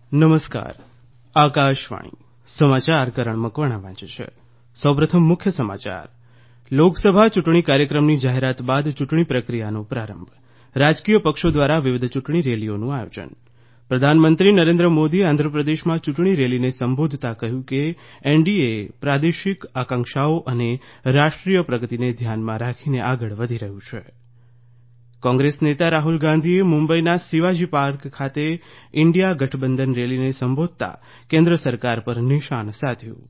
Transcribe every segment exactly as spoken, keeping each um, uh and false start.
નમસ્કાર. આકાશવાણી સમાચાર કરણ મકવાણા વાંચે છે. સૌપ્રથમ મુખ્ય સમાચાર. લોકસભા ચૂંટણી કાર્યક્રમની જાહેરાત બાદ ચૂંટણી પ્રક્રિયાનો પ્રારંભ. રાજકીય પક્ષો દ્વારા વિવિધ ચૂંટણી રેલીઓનું આયોજન. પ્રધાનમંત્રી નરેન્દ્ર મોદી આંધ્રપ્રદેશમાં ચૂંટણી રેલીને સંબોધતા કહ્યું કે એનડીએ પ્રાદેશિક આકાંક્ષાઓ અને રાષ્ટ્રીય પ્રગતિને ધ્યાનમાં રાખીને આગળ વધી રહ્યું છે. કોંગ્રેસ નેતા રાહુલ ગાંધીએ મુંબઈના શિવાજી પાર્ક ખાતે ઇન્ડિયા ગઠબંધન રેલીને સંબોધતા કેન્દ્ર સરકાર પર નિશાન સાધ્યું.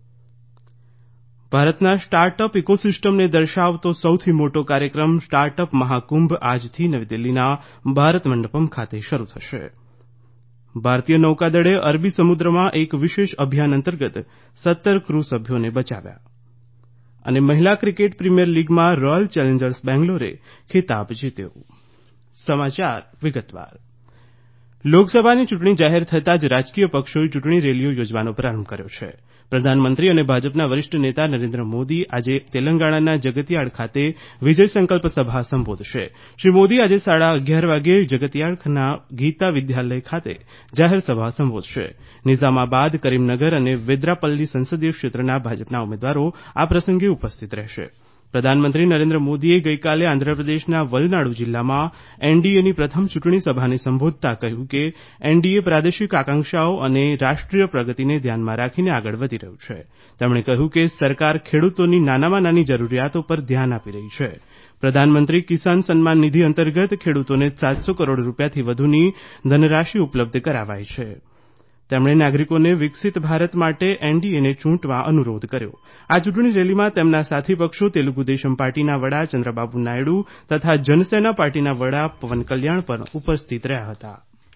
ભારતના સ્ટાર્ટઅપ ઇકોસિસ્ટમને દર્શાવતો સૌથી મોટો કાર્યક્રમ સ્ટાર્ટઅપ મહાકુંભ આજથી નવી દિલ્હીના ભારત મંડપમ ખાતે શરૂ થશે. ભારતીય નૌકાદળે અરબી સમુદ્રમાં એક વિશેષ અભિયાન અંતર્ગત સત્તર ક્રૂ સભ્યોને બચાવ્યા. અને મહિલા ક્રિકેટ પ્રીમિયર લીગમાં રોયલ ચેલેન્જર્સ બેંગ્લોરે ખિતાબ જીત્યો. સમાચાર વિગતવાર. લોકસભાની ચૂંટણી જાહેર થતાં જ રાજકીય પક્ષોએ ચૂંટણી રેલીઓ યોજવાનો પ્રારંભ કર્યો છે. પ્રધાનમંત્રી અને ભાજપના વરિષ્ઠ નેતા નરેન્દ્ર મોદી આજે તેલંગાણાના જગતિયાળ ખાતે વિજય સંકલ્પ સભા સંબોધશે. શ્રી મોદી આજે સાડા અગિયાર વાગે જગતિયાળના ગીતા વિદ્યાલય ખાતે જાહેર સભા સંબોધશે. નિઝામાબાદ, કરીમનગર અને વેદ્રાપલ્લી સંસદીય ક્ષેત્રના ભાજપના ઉમેદવારો આ પ્રસંગે ઉપસ્થિત રહેશે. પ્રધાનમંત્રી નરેન્દ્ર મોદીએ ગઈકાલે આંધ્રપ્રદેશના વલનાડુ જિલ્લામાં એનડીએની પ્રથમ ચૂંટણી સભાને સંબોધતા કહ્યું કે એનડીએ પ્રાદેશિક આકાંક્ષાઓ અને રાષ્ટ્રીય પ્રગતિને ધ્યાનમાં રાખીને આગળ વધી રહ્યું છે. તેમણે કહ્યું કે સરકાર ખેડૂતોની નાનામાં નાની જરૂરિયાતો પર ધ્યાન આપી રહી છે. પ્રધાનમંત્રી કિસાન સન્માન નિધિ અંતર્ગત ખેડૂતોને સાતસો કરોડ રૂપિયાથી વધુની ધનરાશિ ઉપલબ્ધ કરાવાઈ છે. તેમણે નાગરિકોને વિકસિત ભારત માટે એનડીએને ચૂંટવા અનુરોધ કર્યો. આ ચૂંટણી રેલીમાં તેમના સાથી પક્ષો તેલુગુ દેશમ પાર્ટીના વડા ચંદ્રબાબુ નાયડુ તથા જનસેના પાર્ટીના વડા પવન કલ્યાણ પણ ઉપસ્થિત રહ્યા હતા.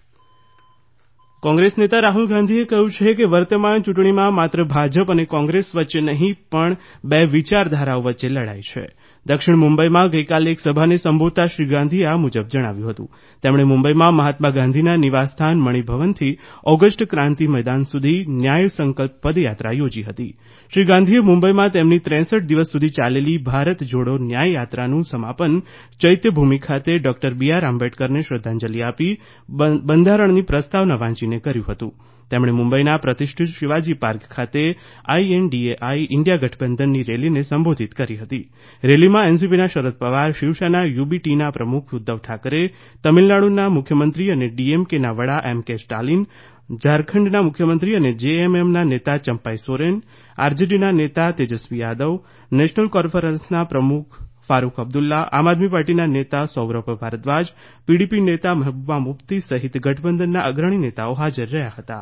કોંગ્રેસ નેતા રાહુલ ગાંધીએ કહ્યું છે કે વર્તમાન ચૂંટણીમાં માત્ર ભાજપ અને કોંગ્રેસ વચ્ચે નહીં પણ બે વિચારધારાઓ વચ્ચે લડાઈ છે. દક્ષિણ મુંબઈમાં ગઈકાલે એક સભાને સંબોધતા શ્રી ગાંધીએ આ મુજબ જણાવ્યું હતું. તેમણે મુંબઈમાં મહાત્મા ગાંધીના નિવાસસ્થાન મણિભવનથી ઓગસ્ટ ક્રાંતિ મેદાન સુધી ન્યાય સંકલ્પ પદયાત્રા યોજી હતી. શ્રી ગાંધીએ મુંબઈમાં તેમની ત્રેસઠ દિવસ સુધી ચાલેલી ભારત જોડો ન્યાય યાત્રાનું સમાપન ચૈત્યભૂમિ ખાતે ડોક્ટર બી આર આંબેડકરને શ્રદ્ધાંજલિ આપી બંધારણની પ્રસ્તાવના વાંચીને કર્યું હતું. તેમણે મુંબઈના પ્રતિષ્ઠિત શિવાજી પાર્ક ખાતે આઈએનડીએઆઈ ઇન્ડિયા ગઠબંધનની રેલીને સંબોધિત કરી હતી. રેલીમાં એનસીપીના શરદ પવાર, શિવસેના યુબીટીના પ્રમુખ ઉદ્ધવ ઠાકરે, તમિલનાડુના મુખ્યમંત્રી અને ડીએમકેના વડા એમ કે સ્ટાલિન, ઝારખંડના મુખ્યમંત્રી અને જેએમએમના નેતા ચંપાઈ સોરેન, આરજેડીના નેતા તેજસ્વી યાદવ, નેશનલ કોન્ફરન્સના પ્રમુખ ફારૂક અબ્દુલ્લા, આમ આદમી પાર્ટીના નેતા સૌરભ ભારદ્વાજ, પીડીપી નેતા મહેબૂબા મુફ્તી સહિત ગઠબંધનના અગ્રણી નેતાઓ હાજર રહ્યા હતા.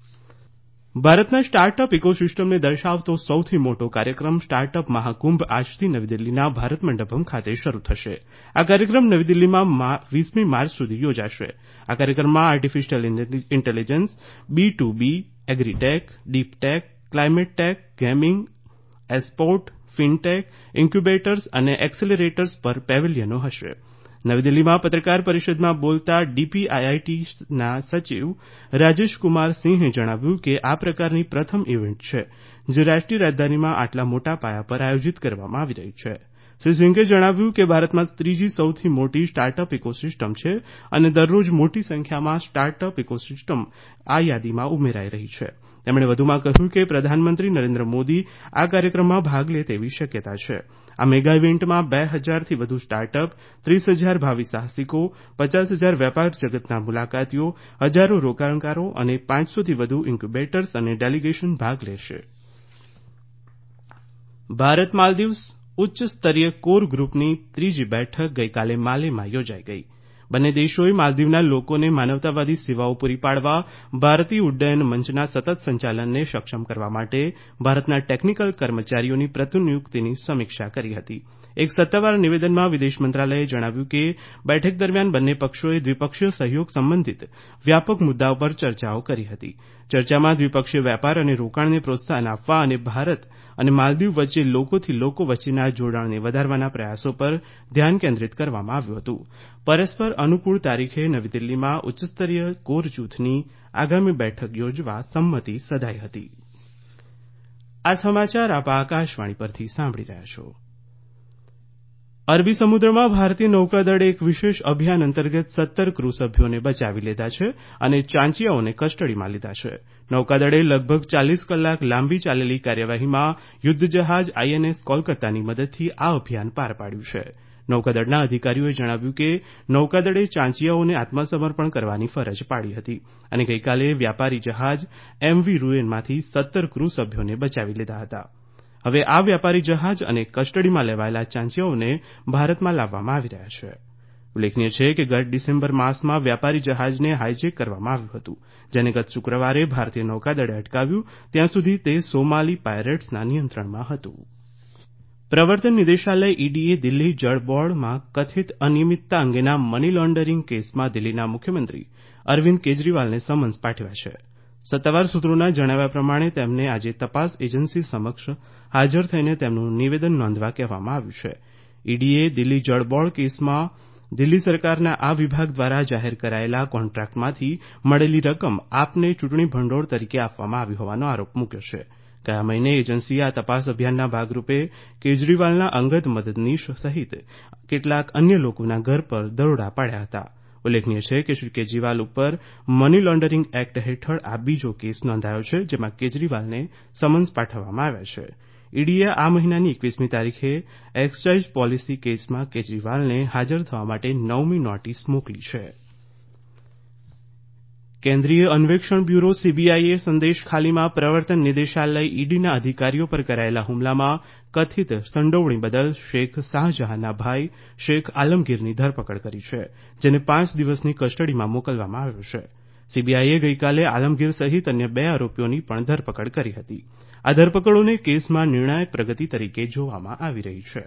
ભારતના સ્ટાર્ટઅપ ઇકોસિસ્ટમને દર્શાવતો સૌથી મોટો કાર્યક્રમ સ્ટાર્ટઅપ મહાકુંભ આજથી નવી દિલ્હીના ભારત મંડપમ ખાતે શરૂ થશે. આ કાર્યક્રમ નવી દિલ્હીમાં વીસમી માર્ચ સુધી યોજાશે. આ કાર્યક્રમમાં artificial intelligence, B to B, agritech, deeptech, climate tech, gaming, esport, fintech, incubators અને એક્સેલરેટર્સ પર પેવેલિયનો હશે. નવી દિલ્હીમાં પત્રકાર પરિષદમાં બોલતા ડીપીઆઈઆઈટીના સચિવ રાજેશ કુમાર સિંહે જણાવ્યું કે આ પ્રકારની પ્રથમ ઇવેન્ટ છે જે રાષ્ટ્રીય રાજધાનીમાં આટલા મોટા પાયા પર આયોજિત કરવામાં આવી રહી છે. શ્રી સિંઘે જણાવ્યું કે ભારતમાં ત્રીજી સૌથી મોટી સ્ટાર્ટઅપ ઇકોસિસ્ટમ છે અને દરરોજ મોટી સંખ્યામાં સ્ટાર્ટઅપ ઇકોસિસ્ટમ આ યાદીમાં ઉમેરાઈ રહી છે. તેમણે વધુમાં કહ્યું કે પ્રધાનમંત્રી નરેન્દ્ર મોદી આ કાર્યક્રમમાં ભાગ લે તેવી શક્યતા છે. આ મેગા ઇવેન્ટમાં બે હજારથી વધુ સ્ટાર્ટઅપ, ત્રીસ હજાર ભાવિ સાહસિકો, પચાસ હજાર વેપાર જગતના મુલાકાતીઓ, હજારો રોકાણકારો અને પાંચસોથી વધુ ઇન્ક્યુબેટર્સ અને ડેલિગેશન ભાગ લેશે. ભારત માલદીવ્સ ઉચ્ચ સ્તરીય કોર ગ્રુપની ત્રીજી બેઠક ગઈકાલે માલેમાં યોજાઈ ગઈ. બંને દેશોએ માલદીવના લોકોને માનવતાવાદી સેવાઓ પૂરી પાડવા ભારતીય ઉડ્ડયન મંચના સતત સંચાલનને સક્ષમ કરવા માટે ભારતના ટેકનિકલ કર્મચારીઓની પ્રતિનિયુક્તિની સમીક્ષા કરી હતી. એક સત્તાવાર નિવેદનમાં વિદેશ મંત્રાલયે જણાવ્યું કે બેઠક દરમિયાન બંને પક્ષોએ દ્વિપક્ષીય સહયોગ સંબંધિત વ્યાપક મુદ્દાઓ પર ચર્ચાઓ કરી હતી. ચર્ચામાં દ્વિપક્ષીય વેપાર અને રોકાણને પ્રોત્સાહન આપવા અને ભારત અને માલદીવ વચ્ચે લોકોથી લોકો વચ્ચેના જોડાણને વધારવાના પ્રયાસો પર ધ્યાન કેન્દ્રિત કરવામાં આવ્યું હતું. પરસ્પર અનુકૂળ તારીખે નવી દિલ્હીમાં ઉચ્ચસ્તરીય કોર જૂથની આગામી બેઠક યોજવા સંમતિ સધાઈ હતી. આ સમાચાર આપ આકાશવાણી પરથી સાંભળી રહ્યા છો. અરબી સમુદ્રમાં ભારતીય નૌકાદળે એક વિશેષ અભિયાન અંતર્ગત સત્તર ક્રૂ સભ્યોને બચાવી લીધા છે અને ચાંચિયાઓને કસ્ટડીમાં લીધા છે. નૌકાદળે લગભગ ચાલીસ કલાક લાંબી ચાલેલી કાર્યવાહીમાં યુદ્ધજહાજ આઈએનએસ કોલકાતાની મદદથી આ અભિયાન પાર પાડ્યું છે. નૌકાદળના અધિકારીઓએ જણાવ્યું કે નૌકાદળે ચાંચિયાઓને આત્મસમર્પણ કરવાની ફરજ પાડી હતી અને ગઈકાલે વ્યાપારી જહાજ એમવી રૂએનમાંથી સત્તર ક્રૂ સભ્યોને બચાવી લીધા હતા. હવે આ વ્યાપારી જહાજ અને કસ્ટડીમાં લેવાયેલા ચાંચિયાઓને ભારતમાં લાવવામાં આવી રહ્યા છે. ઉલ્લેખનીય છે કે ગત ડિસેમ્બર માસમાં વ્યાપારી જહાજને હાઇજેક કરવામાં આવ્યું હતું, જેને ગત શુક્રવારે ભારતીય નૌકાદળે અટકાવ્યું. ત્યાં સુધી તે સોમાલી પાયરેટ્સના નિયંત્રણમાં હતું. પ્રવર્તન નિદેશાલય ઈડીએ દિલ્હી જળ બોર્ડમાં કથિત અનિયમિતતા અંગેના મની લોન્ડરિંગ કેસમાં દિલ્હીના મુખ્યમંત્રી અરવિંદ કેજરીવાલને સમન્સ પાઠવ્યા છે. સત્તાવાર સૂત્રોના જણાવ્યા પ્રમાણે તેમને આજે તપાસ એજન્સી સમક્ષ હાજર થઈને તેમનું નિવેદન નોંધવા કહેવામાં આવ્યું છે. ઈડીએ દિલ્હી જળ બોર્ડ કેસમાં દિલ્હી સરકારના આ વિભાગ દ્વારા જાહેર કરાયેલા કોન્ટ્રાક્ટમાંથી મળેલી રકમ આપને ચૂંટણી ભંડોળ તરીકે આપવામાં આવી હોવાનો આરોપ મૂક્યો છે. ગયા મહિને એજન્સીએ આ તપાસ અભિયાનના ભાગરૂપે કેજરીવાલના અંગત મદદનીશ સહિત કેટલાક અન્ય લોકોના ઘર પર દરોડા પાડ્યા હતા. ઉલ્લેખનીય છે કે શ્રી કેજરીવાલ ઉપર મની લોન્ડરિંગ એક્ટ હેઠળ આ બીજો કેસ નોંધાયો છે, જેમાં કેજરીવાલને સમન્સ પાઠવવામાં આવ્યા છે. ઈડીએ આ મહિનાની એકવીસમી તારીખે એક્સાઇઝ પોલિસી કેસમાં કેજરીવાલને હાજર થવા માટે નવમી નોટિસ મોકલી છે. કેન્દ્રીય અન્વેષણ બ્યુરો સીબીઆઈએ સંદેશખાલીમાં પ્રવર્તન નિદેશાલય ઈડીના અધિકારીઓ પર કરાયેલા હુમલામાં કથિત સંડોવણી બદલ શેખ શાહજહાંના ભાઈ શેખ આલમગીરની ધરપકડ કરી છે, જેને પાંચ દિવસની કસ્ટડીમાં મોકલવામાં આવ્યો છે. સીબીઆઈએ ગઈકાલે આલમગીર સહિત અન્ય બે આરોપીઓની પણ ધરપકડ કરી હતી. આ ધરપકડોને કેસમાં નિર્ણાયક પ્રગતિ તરીકે જોવામાં આવી રહી છે.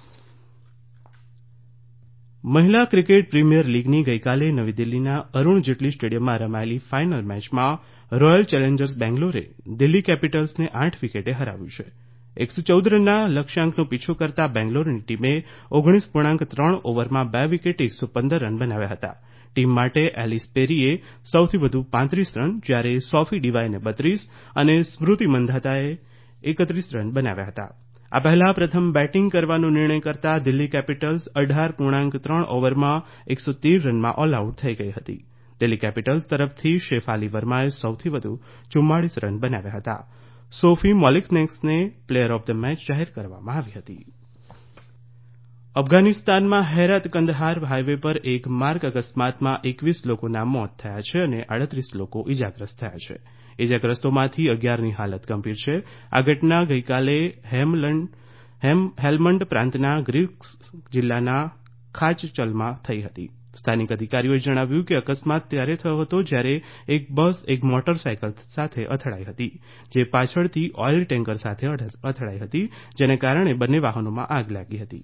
મહિલા ક્રિકેટ પ્રીમિયર લીગની ગઈકાલે નવી દિલ્હીના અરુણ જેટલી સ્ટેડિયમમાં રમાયેલી ફાઇનલ મેચમાં રોયલ ચેલેન્જર્સ બેંગ્લોરે દિલ્હી કેપિટલ્સને આઠ વિકેટે હરાવ્યું છે. એકસો ચૌદ રનના લક્ષ્યાંકનો પીછો કરતા બેંગ્લોરની ટીમે ઓગણીસ પૂર્ણાંક ત્રણ ઓવરમાં બે વિકેટે એકસો પંદર રન બનાવ્યા હતા. ટીમ માટે એલિસ પેરીએ સૌથી વધુ પાંત્રીસ રન, જ્યારે સોફી ડિવાઇને બત્રીસ અને સ્મૃતિ મંધાતાએ એકત્રીસ રન બનાવ્યા હતા. આ પહેલા પ્રથમ બેટિંગ કરવાનો નિર્ણય કરતા દિલ્હી કેપિટલ્સ અઢાર પૂર્ણાંક ત્રણ ઓવરમાં એકસો તેર રનમાં ઓલ આઉટ થઈ ગઈ હતી. દિલ્હી કેપિટલ્સ તરફથી શેફાલી વર્માએ સૌથી વધુ ચુમ્માળીસ રન બનાવ્યા હતા. સોફી મોલિકનેક્સને પ્લેયર ઓફ ધ મેચ જાહેર કરવામાં આવી હતી. અફઘાનિસ્તાનમાં હેરાત કંદહાર હાઈવે પર એક માર્ગ અકસ્માતમાં એકવીસ લોકોના મોત થયા છે અને આડત્રીસ લોકો ઇજાગ્રસ્ત થયા છે. ઇજાગ્રસ્તોમાંથી અગિયારની હાલત ગંભીર છે. આ ઘટના ગઈકાલે હેલ્મંડ પ્રાંતના ગ્રીક્સ જિલ્લાના ખાચચલમાં થઈ હતી. સ્થાનિક અધિકારીઓએ જણાવ્યું કે અકસ્માત ત્યારે થયો હતો જ્યારે એક બસ એક મોટરસાયકલ સાથે અથડાઈ હતી, જે પાછળથી ઓઇલ ટેન્કર સાથે અથડાઈ હતી, જેને કારણે બંને વાહનોમાં આગ લાગી હતી.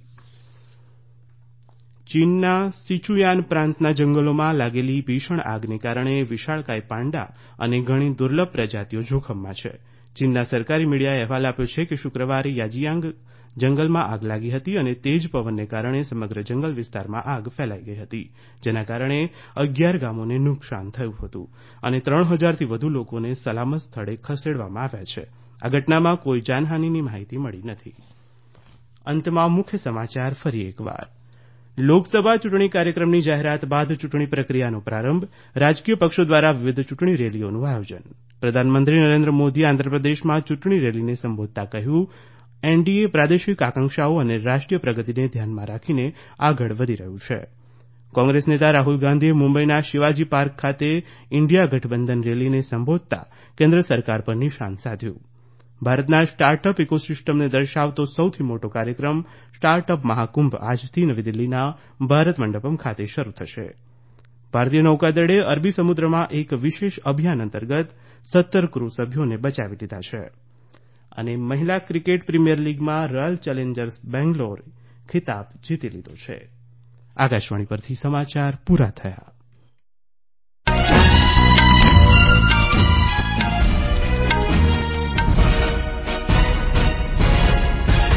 ચીનના સિચુયાન પ્રાંતના જંગલોમાં લાગેલી ભીષણ આગને કારણે વિશાળકાય પાંડા અને ઘણી દુર્લભ પ્રજાતિઓ જોખમમાં છે. ચીનના સરકારી મીડિયાએ અહેવાલ આપ્યો છે કે શુક્રવારે યાજિયાંગ જંગલમાં આગ લાગી હતી અને તેજ પવનને કારણે સમગ્ર જંગલ વિસ્તારમાં આગ ફેલાઈ ગઈ હતી, જેના કારણે અગિયાર ગામોને નુકસાન થયું હતું અને ત્રણ હજારથી વધુ લોકોને સલામત સ્થળે ખસેડવામાં આવ્યા છે. આ ઘટનામાં કોઈ જાનહાનિની માહિતી મળી નથી. અંતમાં મુખ્ય સમાચાર ફરી એકવાર. લોકસભા ચૂંટણી કાર્યક્રમની જાહેરાત બાદ ચૂંટણી પ્રક્રિયાનો પ્રારંભ. રાજકીય પક્ષો દ્વારા વિવિધ ચૂંટણી રેલીઓનું આયોજન. પ્રધાનમંત્રી નરેન્દ્ર મોદીએ આંધ્રપ્રદેશમાં ચૂંટણી રેલીને સંબોધતા કહ્યું, એનડીએ પ્રાદેશિક આકાંક્ષાઓ અને રાષ્ટ્રીય પ્રગતિને ધ્યાનમાં રાખીને આગળ વધી રહ્યું છે. કોંગ્રેસ નેતા રાહુલ ગાંધીએ મુંબઈના શિવાજી પાર્ક ખાતે ઇન્ડિયા ગઠબંધન રેલીને સંબોધતા કેન્દ્ર સરકાર પર નિશાન સાધ્યું. ભારતના સ્ટાર્ટઅપ ઇકોસિસ્ટમને દર્શાવતો સૌથી મોટો કાર્યક્રમ સ્ટાર્ટઅપ મહાકુંભ આજથી નવી દિલ્હીના ભારત મંડપમ ખાતે શરૂ થશે. ભારતીય નૌકાદળે અરબી સમુદ્રમાં એક વિશેષ અભિયાન અંતર્ગત સત્તર ક્રૂ સભ્યોને બચાવી લીધા છે. અને મહિલા ક્રિકેટ પ્રીમિયર લીગમાં રોયલ ચેલેન્જર્સ બેંગ્લોરે ખિતાબ જીતી લીધો છે. આકાશવાણી પરથી સમાચાર પૂરા થયા.